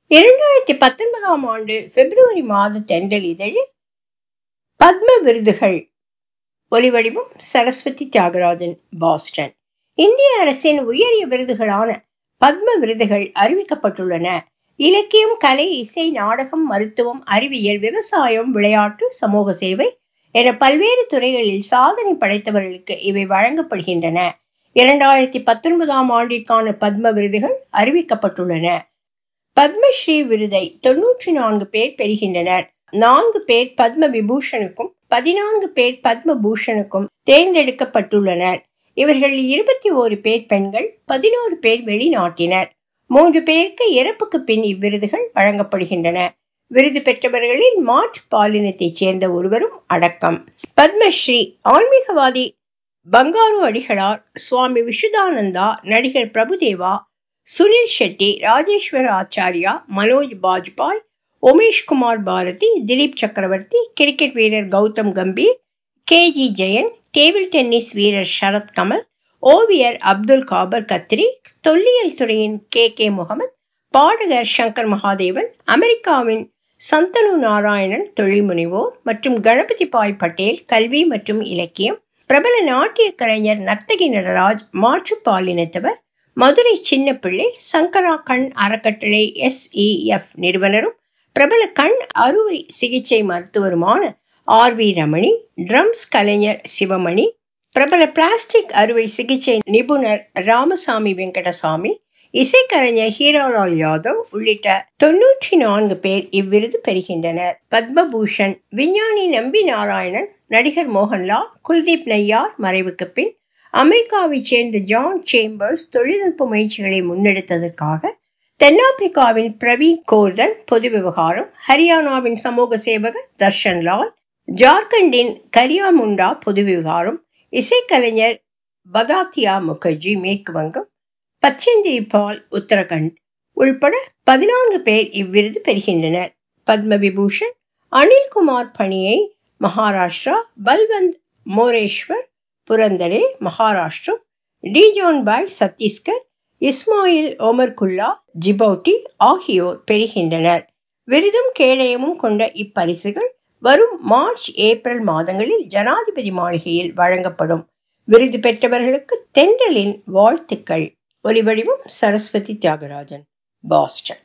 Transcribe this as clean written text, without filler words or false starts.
2019ஆம் ஆண்டு பிப்ரவரி மாத தென்றல் இதழில் பத்ம விருதுகள். ஒலிவடிவம் சரஸ்வதி தியாகராஜன், பாஸ்டன். இந்திய அரசின் உயரிய விருதுகளான பத்ம விருதுகள் அறிவிக்கப்பட்டுள்ளன. இலக்கியம், கலை, இசை, நாடகம், மருத்துவம், அறிவியல், விவசாயம், விளையாட்டு, சமூக சேவை என பல்வேறு துறைகளில் சாதனை படைத்தவர்களுக்கு இவை வழங்கப்படுகின்றன. 2019ஆம் ஆண்டிற்கான பத்ம விருதுகள் அறிவிக்கப்பட்டுள்ளன. பத்மஸ்ரீ விருதை 94 பேர் பெறுகின்றனர். 4 பேர் பத்ம விபூஷணுக்கும் 14 பேர் பத்ம பூஷணுக்கும் தேர்ந்தெடுக்கப்பட்டுள்ளனர். இவர்களில் 21 பேர் பெண்கள், 11 பேர் வெளிநாட்டினர். 3 பேருக்கு இறப்புக்கு பின் இவ்விருதுகள் வழங்கப்படுகின்றன. விருது பெற்றவர்களில் மாற்று பாலினத்தைச் சேர்ந்த ஒருவரும் அடக்கம். பத்மஸ்ரீ ஆன்மீகவாதி பங்காரு அடிகளார், சுவாமி விசுதானந்தா, நடிகர் பிரபுதேவா, சுனில் ஷெட்டி, ராஜேஸ்வர ஆச்சாரியா, மனோஜ் பாஜ்பாய், உமேஷ்குமார் பாரதி, திலீப் சக்கரவர்த்தி, கிரிக்கெட் வீரர் Gautam Gambhir, KG Jayan, table tennis வீரர் சரத் கமல், ஓவியர் அப்துல் காபர் கத்ரி, தொல்லியல் துறையின் KK முகமது, பாடகர் சங்கர் மகாதேவன், அமெரிக்காவின் சந்தனு நாராயணன் தொழில் முனைவோர் மற்றும் கணபதி பாய் பட்டேல் கல்வி மற்றும் இலக்கியம், பிரபல நாட்டிய கலைஞர் நர்த்தகி நடராஜ் மாற்றுப்பாலினத்தவர், மதுரை சின்னப்பிள்ளை, சங்கரா கண் அறக்கட்டளை SEF நிறுவனரும் பிரபல கண் அறுவை சிகிச்சை மருத்துவருமான RV ரமணி, ட்ரம்ஸ் கலைஞர் சிவமணி, பிரபல பிளாஸ்டிக் அறுவை சிகிச்சை நிபுணர் ராமசாமி வெங்கடசாமி, இசைக்கலைஞர் ஹீராலால் யாதவ் உள்ளிட்ட 94 பேர் இவ்விருது பெறுகின்றனர். பத்மபூஷன் விஞ்ஞானி நம்பி நாராயணன், நடிகர் மோகன்லால், குல்தீப் நய்யார் மறைவுக்கு பின் அமெரிக்காவைச் சேர்ந்த ஜான் சேம்பர்ஸ் தொழில்நுட்ப முயற்சிகளை முன்னெடுத்ததற்காக, தென்னாப்பிரிக்காவின் பிரவீன் கோர்தன் பொது விவகாரம், ஹரியானாவின் சமூக சேவகர் தர்ஷன் லால், ஜார்க்கண்டின் கரியா முண்டா பொது விவகாரம், இசைக்கலைஞர் பதாத்தியா முகர்ஜி மேற்கு வங்கம், பச்சேந்திரி பால் உத்தரகண்ட் உள்பட 14 பேர் இவ்விருது பெறுகின்றனர். பத்ம விபூஷன் அனில்குமார் பணியை Maharashtra, Balwant Moreshwar Purandare Maharashtra, Teejan Bai Chhattisgarh, Ismail Omar Guelleh Djibouti ஆகியோர் பெறுகின்றனர். விருதும் கேடயமும் கொண்ட இப்பரிசுகள் வரும் மார்ச், ஏப்ரல் மாதங்களில் ஜனாதிபதி மாளிகையில் வழங்கப்படும். விருது பெற்றவர்களுக்கு தென்றலின் வாழ்த்துக்கள். ஒலிவடிவம் சரஸ்வதி தியாகராஜன், பாஸ்டன்.